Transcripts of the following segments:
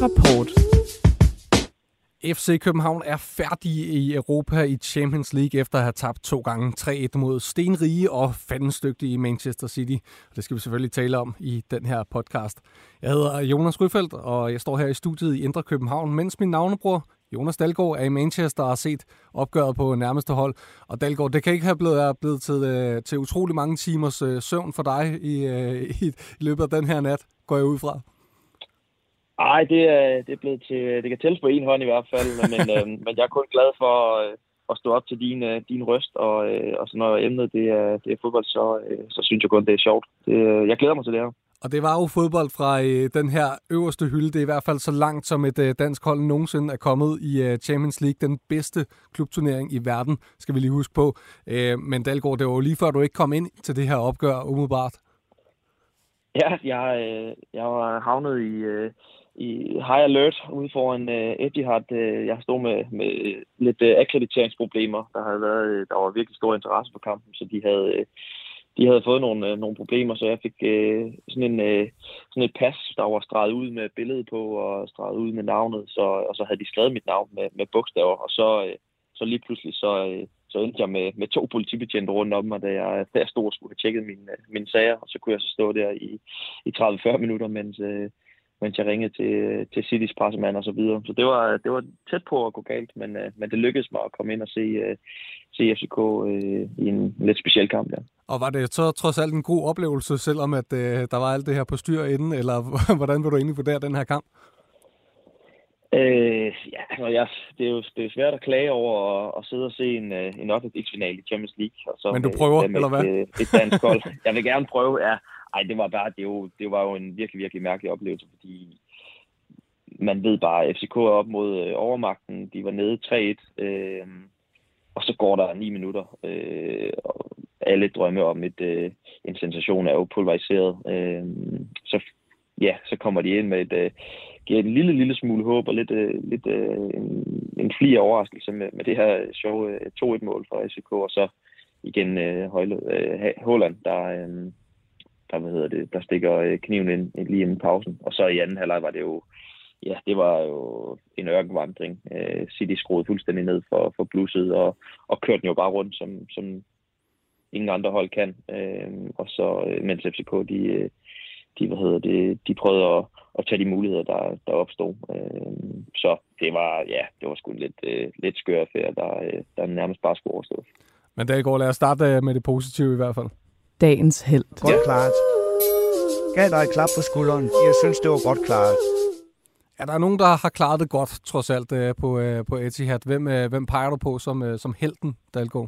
Rapport. FC København er færdige i Europa i Champions League efter at have tabt 2 gange 3-1 mod stenrige og fandensdygtige Manchester City. Det skal vi selvfølgelig tale om i den her podcast. Jeg hedder Jonas Ryfeldt, og jeg står her i studiet i Indre København, mens min navnebror Jonas Dalgaard er i Manchester og har set opgøret på nærmeste hold. Og Dalgaard, det kan ikke have blevet til utrolig mange timers søvn for dig i løbet af den her nat, går jeg ud fra. Ej, det er blevet til, det kan tælles på en hånd i hvert fald, men jeg er kun glad for at stå op til din røst, og så når emnet det er fodbold, så synes jeg kun, det er sjovt. Jeg glæder mig til det her. Og det var jo fodbold fra den her øverste hylde. Det er i hvert fald så langt, som et dansk hold nogensinde er kommet i Champions League. Den bedste klubturnering i verden, skal vi lige huske på. Men Dalgaard, det var jo lige før, du ikke kom ind til det her opgør umiddelbart. Ja, jeg var havnet i high alert ude foran Etihad. Jeg stod med lidt akkrediteringsproblemer. Der var virkelig stor interesse for kampen, så de havde fået nogle problemer, så jeg fik sådan et pas, der var streget ud med billedet på og streget ud med navnet, og så havde de skrevet mit navn med bogstaver, og så lige pludselig så endte jeg med 2 politibetjente rundt om mig, da jeg stod og skulle have tjekket mine sager, og så kunne jeg så stå der i 30-40 minutter, mens jeg ringede til Citys pressemand og så videre. Så det var tæt på at gå galt, men det lykkedes mig at komme ind og se FCK i en lidt speciel kamp der. Og var det så trods alt en god oplevelse, selvom at der var alt det her på styr inden, eller hvordan vil du egentlig vurdere den her kamp? Det er jo svært at klage over at sidde og se en 8-finale i Champions League. Og så men du prøver, eller hvad? Et dansk hold. Jeg vil gerne prøve, ja. Ej, det var jo en virkelig, virkelig mærkelig oplevelse, fordi man ved bare, at FCK er op mod overmagten. De var nede 3-1, og så går der 9 minutter, og alle drømme om en sensation er jo pulveriseret. Så kommer de ind med giver en lille smule håb og lidt en fli af overraskelse med det her sjove 2-1-mål fra FCK, og så igen Haaland, der stikker kniven ind lige inden pausen. Og så i anden halvleg var det var en ørkenvandring. City skruede fuldstændig ned for blusset og kørte den jo bare rundt, som ingen andre hold kan. Og så mens FCK, de prøvede at tage de muligheder, der opstod. Så det var sgu en lidt skør affære, der nærmest bare skulle overstås. Men Dalgaard, lad os starte med det positive i hvert fald. Dagens helt. Godt klaret. Gav dig et klap på skulderen. Jeg synes, det var godt klaret. Er der nogen, der har klaret det godt, trods alt, på Etihad? Hvem peger du på som helten, Dalgaard?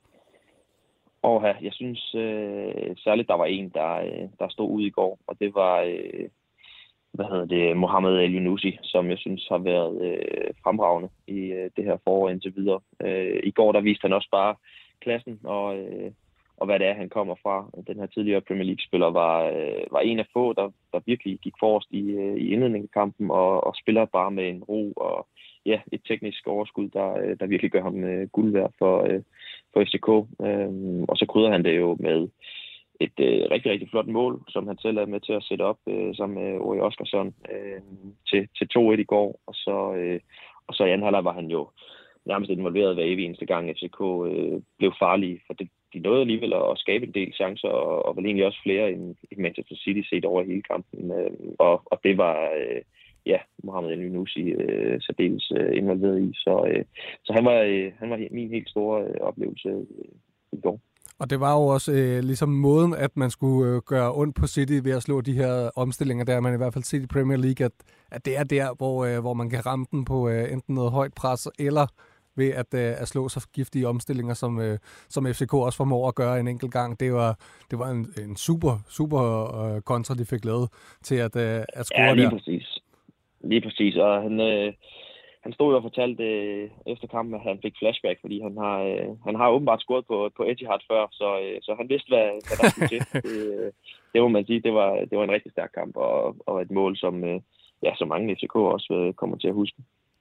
Jeg synes særligt, der var en, der stod ude i går, og det var Mohamed El-Yunusi, som jeg synes har været fremragende i det her forår indtil videre. I går der viste han også bare klassen, og hvad det er, han kommer fra. Den her tidligere Premier League-spiller var en af få, der virkelig gik forrest i indledningen af kampen, og spiller bare med en ro og et teknisk overskud, der virkelig gør ham guld værd for FCK. Og så krydder han det jo med et rigtig, rigtig flot mål, som han selv er med til at sætte op sammen med Ori Oskarsson til 2-1 i går. Og så i anden halvleg var han jo nærmest involveret hver evig eneste gang FCK blev farlige, for de nåede alligevel at skabe en del chancer, og vel egentlig også flere end Manchester City set over hele kampen. Og det var Mohamed El-Yunusi særdeles involveret i. Så han var min helt store oplevelse i går. Og det var jo også ligesom måden, at man skulle gøre ondt på City ved at slå de her omstillinger, der man i hvert fald set i Premier League, at det er der, hvor man kan ramme den på enten noget højt pres, eller ved at slå så giftige omstillinger, som FCK også formår at gøre en enkelt gang. Det var en super kontra, de fik lavet til at score ja, lige der. Præcis. Lige præcis, og han stod jo og fortalte efter kampen, at han fik flashback, fordi han har åbenbart scoret på Etihad før, så han vidste, hvad der skulle til. Det må man sige, det var en rigtig stærk kamp, og et mål, som mange FCK også kommer til at huske.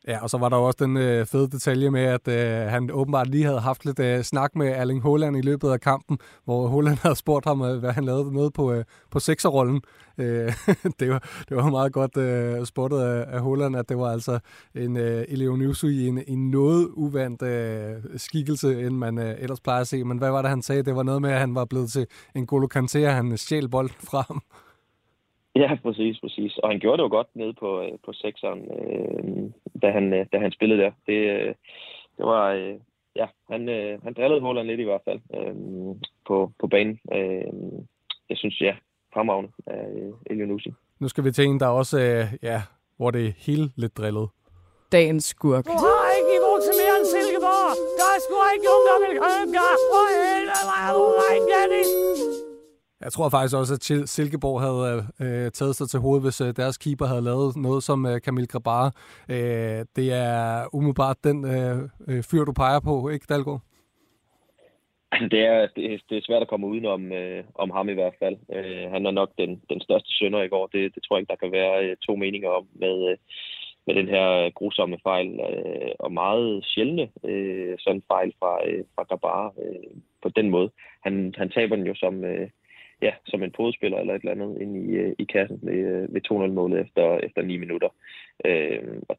Ja, og så var der også den fede detalje med, at han åbenbart lige havde haft lidt snak med Erling Haaland i løbet af kampen, hvor Haaland havde spurgt ham, hvad han lavede noget på sekserrollen. Det var meget godt spottet af Haaland, at det var altså en Elyounoussi i en noget uvant skikkelse, end man ellers plejer at se. Men hvad var det, han sagde? Det var noget med, at han var blevet til en N'Golo Kanté, og han stjæl bolden fra ham. Ja, præcis. Og han gjorde det jo godt nede på sekseren, da han spillede der. Det var, ja, han drillede Haaland lidt i hvert fald på banen. Jeg synes, ja, fremragende af Elyounoussi. Nu skal vi til en, der også, hvor det er helt lidt drillet. Dagens skurk. Du har ikke niveau til mere end Silkeborg. Der er sgu ikke nogen, der vil købe dig. Hvor er du rigtig? Jeg tror faktisk også, at Silkeborg havde taget sig til hovedet, hvis deres keeper havde lavet noget som Kamil Grabara. Det er umiddelbart den fyr, du peger på, ikke Dalgaard? Altså, det er svært at komme uden om ham i hvert fald. Han er nok den største synder i går. Det tror jeg ikke, der kan være to meninger om med den her grusomme fejl. Og meget sjældne sådan fejl fra Grabara på den måde. Han taber den jo som en podspiller eller et eller andet ind i kassen ved 2-0-målet efter 9 minutter. Og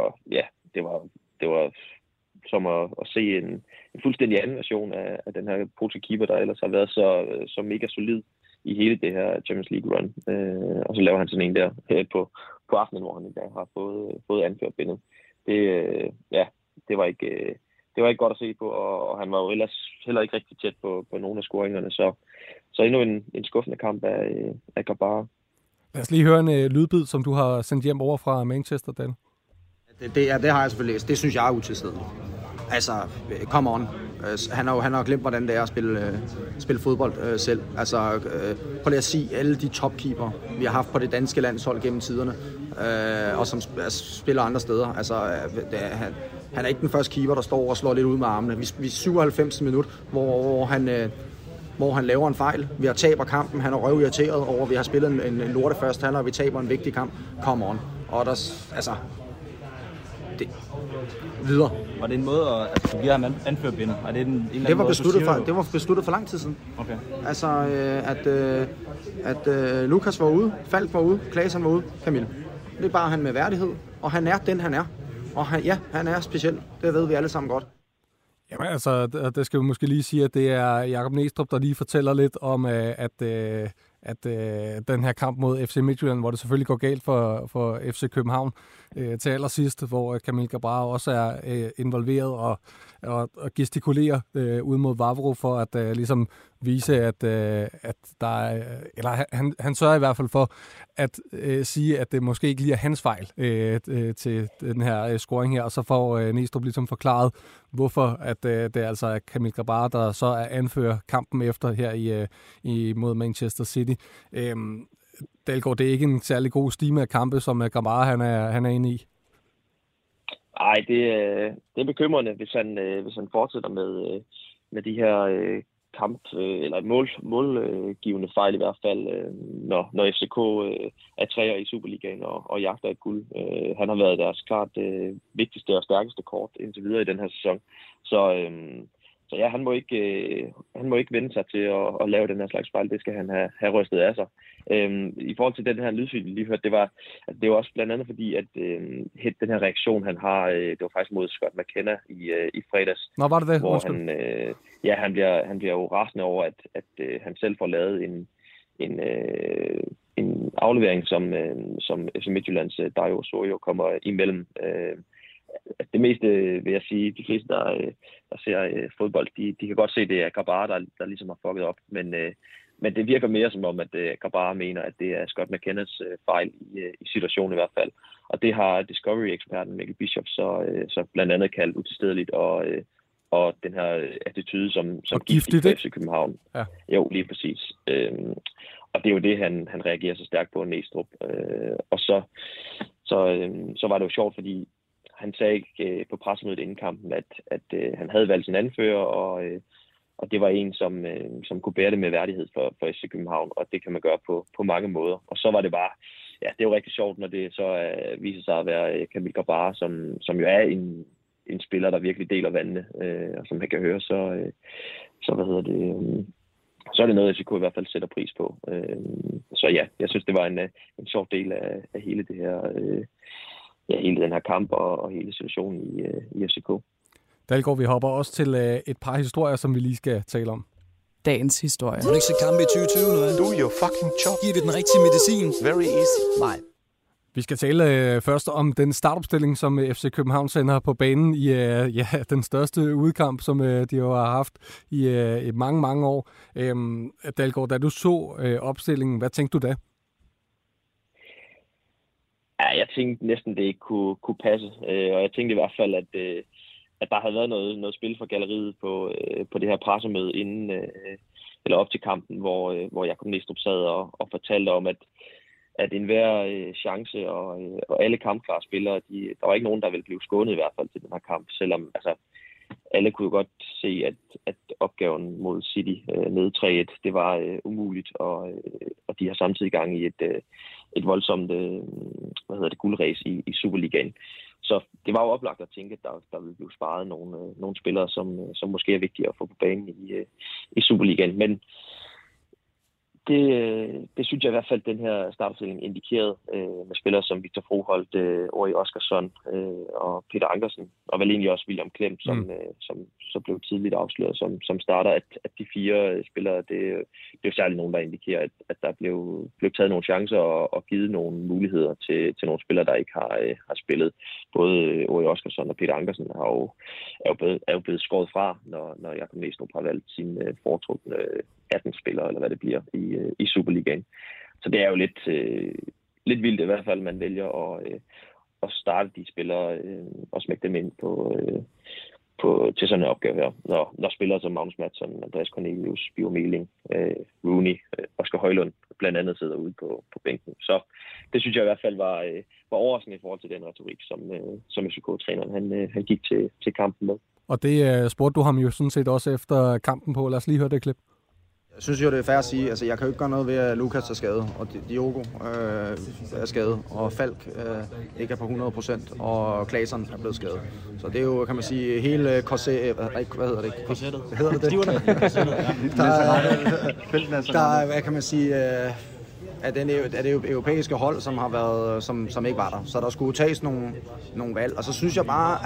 det var som at se en fuldstændig anden version af den her polske keeper, der ellers har været så mega solid i hele det her Champions League run. Og så laver han sådan en der på aftenen, hvor han i dag har fået anført bindet. Det var ikke godt at se på, og han var jo ellers heller ikke rigtig tæt på nogle af scoringerne, så endnu en skuffende kamp af Grabara. Lad os lige høre en lydbid, som du har sendt hjem over fra Manchester, Dan. Det har jeg selvfølgelig læst. Det synes jeg er utilstedeligt. Altså, come on. Han har glemt, hvordan det er at spille fodbold selv. Altså, prøv lige at sige alle de topkeeper, vi har haft på det danske landshold gennem tiderne, og som spiller andre steder. Altså, han er ikke den første keeper, der står og slår lidt ud med armene. Vi er 97 minut, hvor han laver en fejl. Vi har taber kampen. Han er røvirriteret over, at vi har spillet en lorte første halvleg, og vi taber en vigtig kamp. Come on. Og der, altså... videre. Var det en måde at give ham anførbindet? Er det det var besluttet for lang tid siden. Okay. Altså, at Lukas var ude, Falk var ude, Klaasen var ude, Kamil. Det er bare han med værdighed, og han er den, han er. Og han er speciel. Det ved vi alle sammen godt. Jamen altså, det skal vi måske lige sige, at det er Jakob Næstrup, der lige fortæller lidt om, at den her kamp mod FC Midtjylland, hvor det selvfølgelig går galt for FC København til allersidst, hvor Kamil Grabara også er involveret og gestikulerer ud mod Vavro for at ligesom vise, at der er, eller han sørger i hvert fald for at sige, at det måske ikke lige er hans fejl til den her scoring her, og så får Næstrup ligesom forklaret, hvorfor at det altså er Kamil Grabara, der så er anfører kampen efter her mod Manchester City. Dalgaard, det er ikke en særlig god stime af kampe, som Grabara han er inde i. Nej, det er bekymrende, hvis han fortsætter med de her eller målgivende fejl i hvert fald, når FCK er træer i Superligaen og jagter et guld. Han har været deres klart vigtigste og stærkeste kort indtil videre i den her sæson. Så ja, han må ikke vende sig til at lave den her slags fejl. Det skal han have rystet af sig. I forhold til den her lydfil, vi lige hørte, det var også blandt andet fordi, at den her reaktion, han har, det var faktisk mod Scott McKenna i fredags. Nå, var det det? Hvor han bliver jo rasende over, at han selv får lavet en aflevering, som FC Midtjyllands Dario Osorio kommer imellem. Det meste, vil jeg sige, de fleste, der ser fodbold, de kan godt se, det er Grabara, der ligesom har fucket op. Men det virker mere som om, at Grabara mener, at det er Scott McKennas fejl i situationen i hvert fald. Og det har Discovery-eksperten Mikkel Bischoff så blandt andet kaldt utilstedeligt, og den her attitude som giftig for FC København. Ja. Jo, lige præcis. Og det er jo det, han reagerer så stærkt på, Næstrup. Og så var det jo sjovt, fordi han sagde ikke på pressemødet inden kampen, at han havde valgt sin anfører, og det var en, som kunne bære det med værdighed for FC København, og det kan man gøre på mange måder. Og så var det bare, ja, det er jo rigtig sjovt, når det så viser sig at være Kamil Grabara, som jo er en spiller, der virkelig deler vandene, og som man kan høre, så er det noget, FCK i hvert fald sætter pris på. Så ja, jeg synes, det var en sjov del af hele det her, hele den her kamp og hele situationen i FCK. Dalgaard, vi hopper også til et par historier, som vi lige skal tale om. Dagens historie. Har du ikke set kampe i 2020 nu? Do your fucking job. Giver det den rigtige medicin? Very easy. Nej. Vi skal tale først om den startopstilling, som FC København sender på banen i den største udkamp, som de jo har haft i mange, mange år. Dalgaard, da du så opstillingen, hvad tænkte du da? Ja, jeg tænkte næsten, det ikke kunne passe. Og jeg tænkte i hvert fald, at der havde været noget spil for galleriet på det her pressemøde inden, eller op til kampen, hvor Jakob Næstrup sad og fortalte om, at enhver chance og alle kampklare spillere, der var ikke nogen, der ville blive skånet i hvert fald til den her kamp, selvom alle kunne jo godt se, at opgaven mod City nede 3-1, det var umuligt, og de har samtidig gang i et voldsomt guldræs i Superligaen. Så det var jo oplagt at tænke, at der ville blive sparet nogle spillere, som måske er vigtige at få på banen i Superligaen. Men det synes jeg i hvert fald, den her startopstilling indikerede med spillere som Victor Froholt, Ori Oskarsson og Peter Ankersen, og vel egentlig også William Klem, som så blev tidligt afsløret som starter, at de 4 spillere, det er jo særligt nogen, der indikerer, at der blev taget nogle chancer og givet nogle muligheder til nogle spillere, der ikke har spillet. Både Ori Oskarsson og Peter Ankersen er jo blevet skåret fra, når Jakob Næstrup har valgt sin foretrukne 18 spillere, eller hvad det bliver, i Superligaen. Så det er jo lidt vildt i hvert fald, man vælger at starte de spillere og smække dem ind til sådan en opgave her. Når spillere som Magnus Mattsson, Andreas Cornelius, Bio Meling, Rooney, Oscar Højlund blandt andet sidder ude på bænken. Så det synes jeg i hvert fald var overraskende i forhold til den retorik, som FCK-træneren han gik til kampen med. Og det spurgte du ham jo sådan set også efter kampen på. Lad os lige høre det klip. Jeg synes jo, det er fair at sige, altså jeg kan jo ikke gøre noget ved, at Lukas er skadet, og Diogo er skadet, og Falk ikke er på 100%, og Claesson er blevet skadet. Så det er jo, kan man sige, hele korset, hvad hedder det? Korsettet. Hedder det det? Der er, hvad kan man sige, af det europæiske hold, som har været, som ikke var der. Så der skulle tages nogle valg, og så synes jeg bare,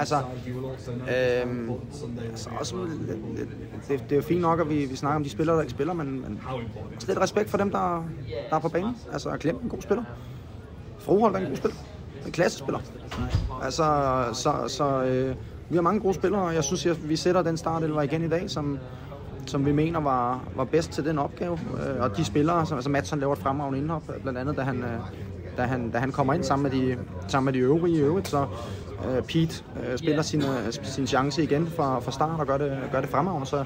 også, det er jo fint nok, at vi snakker om de spillere, der ikke spiller, men lidt respekt for dem, der er på banen. Altså, Klem en god spiller. Froholt er en god spiller. En klassespiller. Altså, vi har mange gode spillere, og jeg synes, at vi sætter den startelver igen i dag, som vi mener var bedst til den opgave. Og de spillere, altså Mattsson laver et fremragende indhop, blandt andet da han kommer ind sammen med de øvrige i øvrigt, så Pete spiller sin chance igen fra start og gør det fremragende, så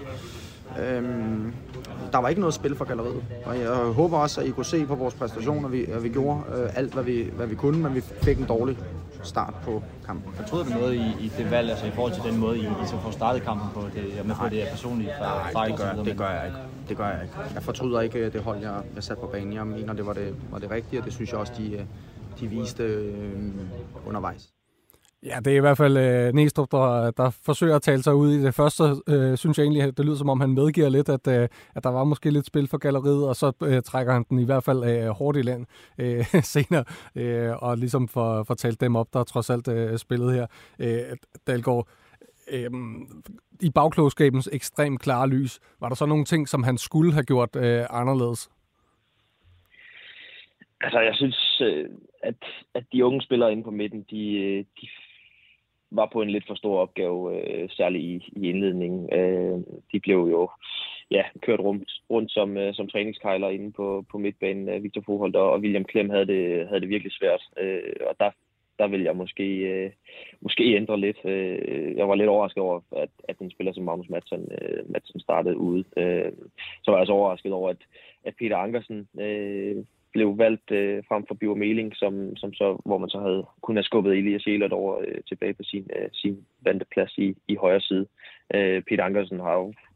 der var ikke noget spil for galleriet. Og jeg håber også, at I kunne se på vores præstation, at vi gjorde alt, hvad vi kunne, men vi fik en dårlig start på kampen. Jeg troede du noget i det valg, altså i forhold til den måde, I så får startet kampen på? Jeg med på det er personligt fejl. Det gør jeg ikke. Jeg fortryder ikke det hold, jeg satte på banen. Jeg mener, det var det rigtige, og det synes jeg også, de viste undervejs. Ja, det er i hvert fald Næstrup, der forsøger at tale sig ud i det. Først så synes jeg egentlig, at det lyder som om, han medgiver lidt, at der var måske lidt spil for galleriet, og så trækker han den i hvert fald hårdt i land senere, og ligesom får talt dem op, der trods alt spillet her. Dalgaard, i bagklogskabens ekstremt klare lys, var der så nogle ting, som han skulle have gjort anderledes? Altså, jeg synes, at de unge spillere inde på midten, de var på en lidt for stor opgave, særligt i indledningen. De blev jo kørt rundt som træningskejler inde på midtbanen. Victor Froholt og William Klem havde det virkelig svært, og der vil jeg måske ændre lidt. Jeg var lidt overrasket over, at den spiller som Magnus Mattsson startede ude. Så var jeg så overrasket over, at Peter Ankersen blev valgt frem for Bio Meling, hvor man så kunne have skubbet Elias Elert over tilbage på sin vante plads i højre side. Peter Ankersen har jo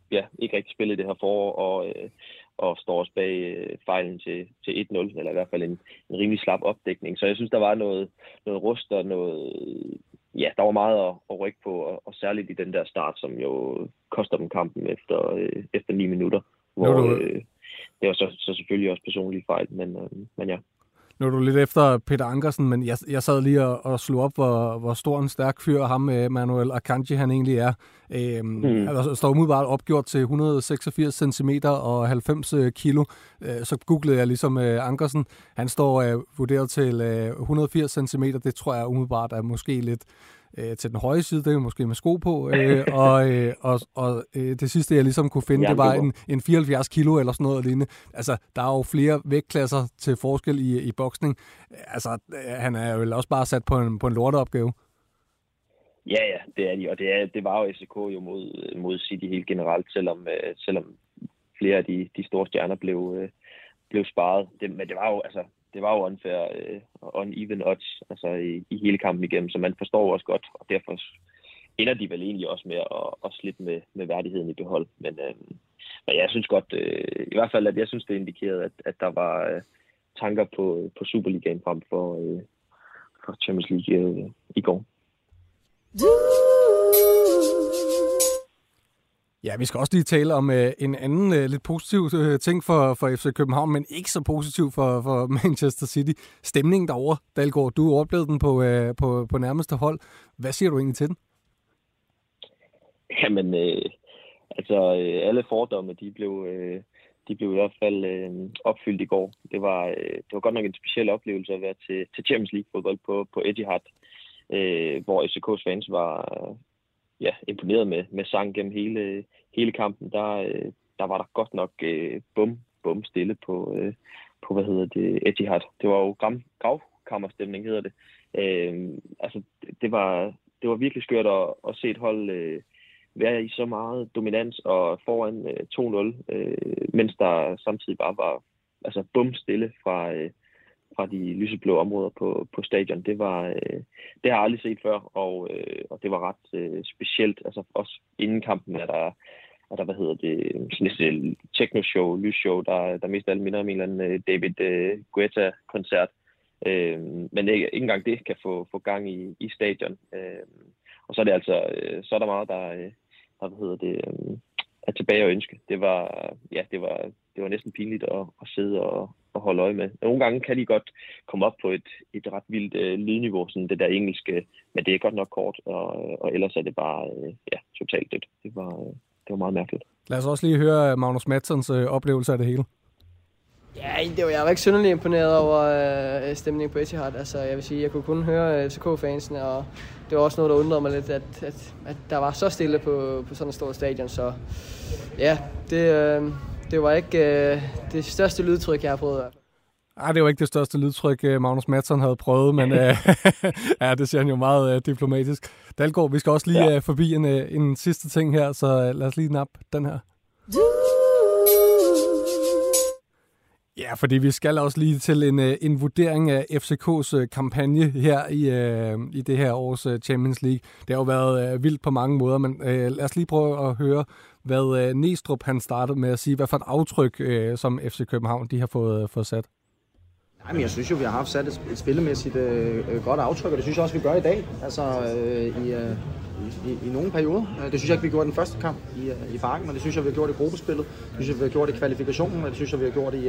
ikke rigtig spillet det her forår, og står også bag fejlen til 1-0, eller i hvert fald en rimelig slap opdækning. Så jeg synes, der var noget rust og noget... Ja, der var meget at rykke på, og særligt i den der start, som jo koster dem kampen efter 9 minutter. Hvor det var så selvfølgelig også personlige fejl, men ja. Nu er du lidt efter Peter Ankersen, men jeg sad lige og slog op, hvor stor en stærk fyr ham Manuel Akanji han egentlig er. Der står umiddelbart opgjort til 186 cm og 90 kilo. Så googlede jeg ligesom Ankersen. Han står vurderet til 180 cm. Det tror jeg umiddelbart er måske lidt til den høje side, det er måske med sko på, og det sidste, jeg ligesom kunne finde, det var en 74 kilo eller sådan noget lignende. Altså, der er jo flere vægtklasser til forskel i boksning. Altså, han er jo også bare sat på en lorteopgave. Ja, det er de, og det var jo FCK jo mod City helt generelt, selvom flere af de store stjerner blev sparet. Men det var jo unfair uneven odds altså i hele kampen igennem, så man forstår også godt, og derfor ender de vel egentlig også med at slippe med værdigheden i behold. Men jeg synes godt, i hvert fald, at jeg synes, det indikerede, at der var tanker på Superligaen frem for Champions League i går. Ja, vi skal også lige tale om en anden lidt positiv ting for FC København, men ikke så positiv for Manchester City. Stemningen derovre, Dalgaard, du oplevede den på nærmeste hold. Hvad siger du egentlig til den? Jamen, alle fordomme, de blev i hvert fald opfyldt i går. Det var godt nok en speciel oplevelse at være til Champions League-fodbold på Etihad, hvor FCK's fans var imponeret med sang gennem hele kampen. Der var der godt nok bum stille på Etihad. Det var jo gravkammerstemning, hedder det. Det var virkelig skørt at se et hold være i så meget dominans og foran 2-0, mens der samtidig bare var bum stille fra de lyseblå områder på stadion. Det har jeg aldrig set før, og det var ret specielt. Altså også inden kampen er der sådan et techno-show, lysshow, der mest alle minder om en eller anden David Guetta-koncert. Men ikke engang det kan få gang i stadion. Og så er det så er der meget, der er tilbage at ønske. Det var næsten pinligt at sidde og holde øje med. Nogle gange kan de godt komme op på et ret vildt lydniveau, sådan det der engelske, men det er godt nok kort, og ellers er det bare totalt dødt. Det var meget mærkeligt. Lad os også lige høre Magnus Mattsons oplevelse af det hele. Ja, jeg var ikke synderligt imponeret over stemningen på Etihad. Altså, jeg vil sige, jeg kunne kun høre FCK-fansene, og det var også noget, der undrede mig lidt, at der var så stille på sådan et stort stadion. Så ja, det var ikke det største lydtryk, jeg har prøvet i hvert fald. Ej, det var ikke det største lydtryk, Magnus Mattsson havde prøvet, men ja, det siger han jo meget diplomatisk. Dalgaard, vi skal også lige forbi en sidste ting her, så lad os lige nappe den her. Ja, fordi vi skal også lige til en vurdering af FCK's kampagne her i det her års Champions League. Det har jo været vildt på mange måder, men lad os lige prøve at høre, hvad Næstrup han startede med at sige. Hvad for et aftryk, som FC København de har fået sat? Jamen, jeg synes jo, vi har haft sat et spillemæssigt godt aftryk, og det synes jeg også, vi gør i dag. Altså i nogle perioder. Det synes jeg ikke, vi gjorde den første kamp i Parken, men det synes jeg, vi har gjort i gruppespillet. Det synes jeg, vi har gjort i kvalifikationen, og det synes jeg, vi har gjort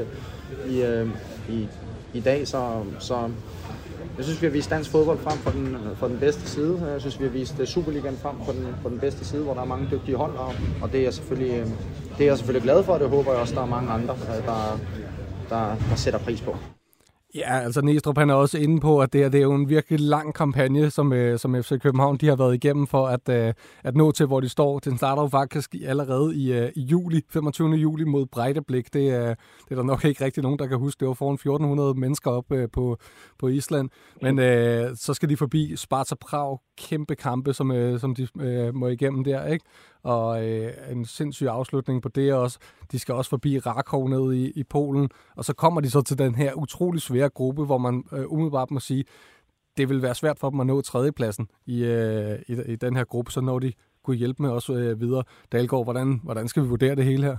i dag. Så jeg synes, vi har vist dansk fodbold frem for den bedste side. Jeg synes, vi har vist Superligaen frem på den bedste side, hvor der er mange dygtige hold, og det er jeg selvfølgelig glad for, og det håber jeg også, der er mange andre, der sætter pris på. Ja, altså Næstrup han er også inde på, at det er jo en virkelig lang kampagne, som FC København de har været igennem for at nå til, hvor de står. Den starter jo faktisk allerede i juli, 25. juli mod Breidablik. Det er der nok ikke rigtig nogen, der kan huske. Det var foran 1400 mennesker op på Island. Men så skal de forbi Sparta Prag, kæmpe kampe, som de må igennem der, ikke? Og en sindssyg afslutning på det også. De skal også forbi Rakov ned i Polen, og så kommer de så til den her utrolig svære gruppe, hvor man umiddelbart må sige, det vil være svært for dem at nå tredjepladsen i den her gruppe, så når de kunne hjælpe med os videre. Dalgaard, hvordan skal vi vurdere det hele her?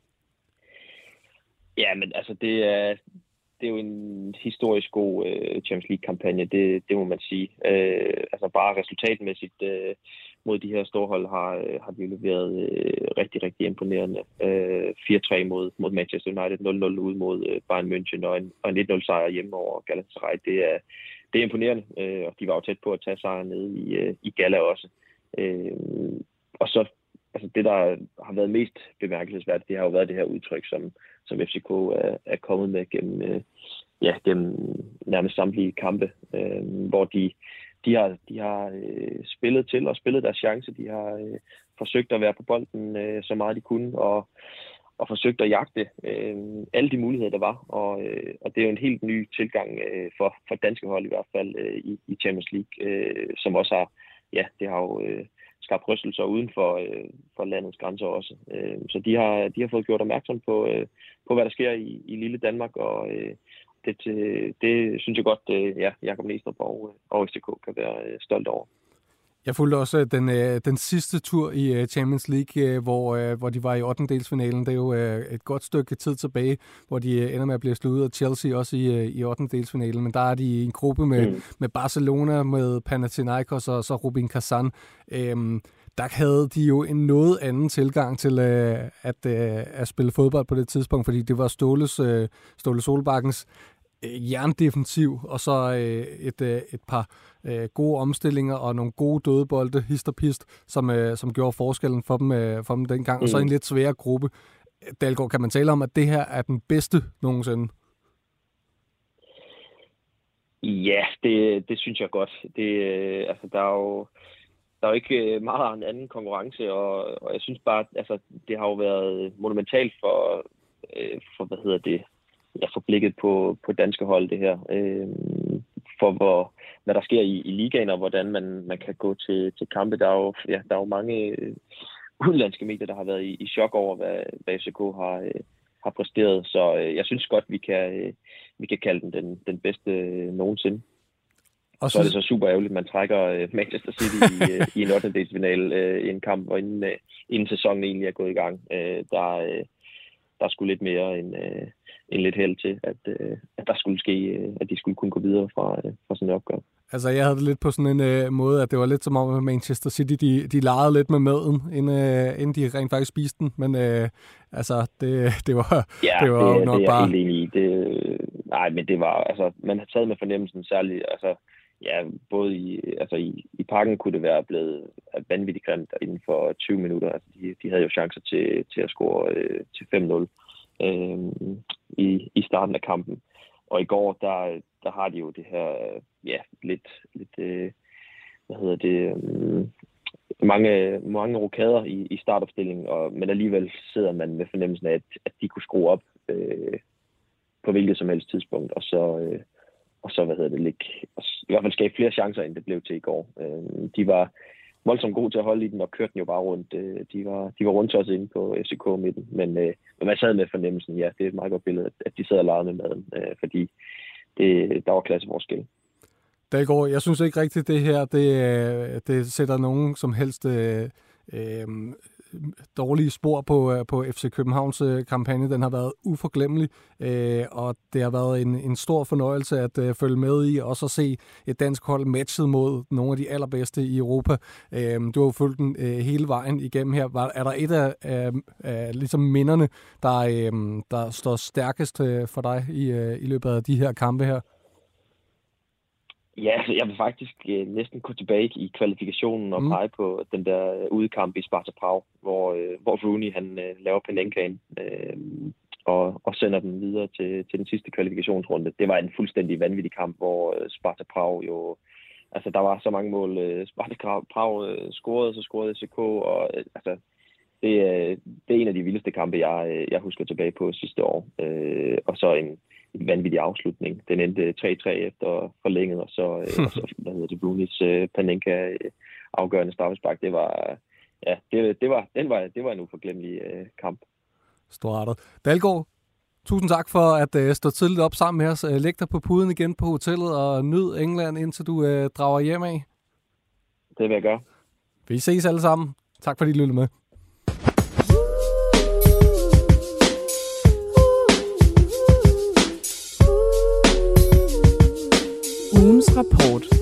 Ja, men altså det er jo en historisk god Champions League-kampagne, det må man sige. Altså bare resultatmæssigt mod de her storhold har de leveret rigtig, rigtig imponerende. 4-3 mod Manchester United, 0-0 ude mod Bayern München og en 1-0 sejr hjemme over Galatasaray. Det er imponerende, og de var jo tæt på at tage sejren nede i Gala også. Og så altså det, der har været mest bemærkelsesværdigt, det har jo været det her udtryk, som FCK er kommet med gennem nærmest samtlige kampe, hvor de har spillet til og spillet deres chance. De har forsøgt at være på bolden så meget de kunne, og forsøgt at jagte alle de muligheder, der var. Og det er jo en helt ny tilgang for danske hold i hvert fald i Champions League, som også har, det har jo skabt rystelser uden for landets grænser også. Så de har fået gjort opmærksom på hvad der sker i lille Danmark, og det synes jeg godt, Jakob Næstrup og FCK kan være stolt over. Jeg fulgte også den sidste tur i Champions League, hvor de var i 8-delsfinalen. Det er jo et godt stykke tid tilbage, hvor de ender med at blive slået ud af Chelsea også i 8-delsfinalen. Men der er de i en gruppe med Barcelona, med Panathinaikos og så Rubin Kazan. Der havde de jo en noget anden tilgang til at spille fodbold på det tidspunkt, fordi det var Ståle Solbakkens jerndefensiv, og så et par gode omstillinger og nogle gode dødebolde, hist og pist, som gjorde forskellen for dem dengang. Og så en lidt sværere gruppe. Dalgaard, kan man tale om, at det her er den bedste nogensinde? Ja, det synes jeg godt. Altså, der er jo ikke meget af en anden konkurrence, og jeg synes bare, altså, det har jo været monumentalt for for blikket på danske hold, det her. For hvad der sker i ligaen, og hvordan man kan gå til kampe. Der er jo mange udenlandske medier, der har været i chok over, hvad FCK har præsteret. Så jeg synes godt, vi kan kalde den den bedste nogensinde. Og så er det så super ærgerligt, at man trækker Manchester City i en 8-delsfinale i en kamp, hvor inden sæsonen egentlig er gået i gang. Der er sgu lidt mere end lidt held til, at der skulle ske, at de skulle kunne gå videre fra sådan en opgør. Altså, jeg havde det lidt på sådan en måde, at det var lidt som om, at Manchester City, de legede lidt med maden, inden de rent faktisk spiste den, men altså, det var nok bare... Ja, det er jeg helt enig i. Nej, men det var, altså, man har taget med fornemmelsen særligt, altså, ja, både i parken kunne det være blevet vanvittigt grimt inden for 20 minutter. Altså, de havde jo chancer til at score til 5-0 i starten af kampen. Og i går, der har de jo det her, lidt mange rokader i startopstillingen, men alligevel sidder man med fornemmelsen af, at de kunne skrue op på hvilket som helst tidspunkt, og så i hvert fald skabe flere chancer, end det blev til i går. De var voldsomt gode til at holde i den, og kørte den jo bare rundt. De var rundt også inde på FCK-midten, men man sad med fornemmelsen, det er et meget godt billede, at de sad og legede med maden, fordi der var klasseforskel. Dalgaard, jeg synes ikke rigtigt, det her, det sætter nogen som helst dårlige spor på FC Københavns kampagne. Den har været uforglemmelig, og det har været en stor fornøjelse at følge med i, og også at se et dansk hold matchet mod nogle af de allerbedste i Europa. Du har jo fulgt den hele vejen igennem her. Er der et af ligesom minderne, der står stærkest for dig i løbet af de her kampe her? Ja, så jeg vil faktisk næsten gå tilbage i kvalifikationen og pege på den der udekamp i Sparta Prag, hvor Rooney han laver Panenkaen og sender den videre til den sidste kvalifikationsrunde. Det var en fuldstændig vanvittig kamp, hvor Sparta Prag jo... Altså, der var så mange mål. Sparta Prag scorede FCK, og altså... Det er en af de vildeste kampe, jeg husker tilbage på sidste år. Og så en vanvittig afslutning. Den endte 3-3 efter forlænget, og så Brunis Panenka afgørende straffespark. Det var en uforglemmelig kamp. Storartet. Dalgaard, tusind tak for at stå tidligt op sammen med os. Læg dig på puden igen på hotellet og nyd England, indtil du drager hjem af. Det vil jeg gøre. Vi ses alle sammen. Tak fordi I lyttede med. Ugens rapport.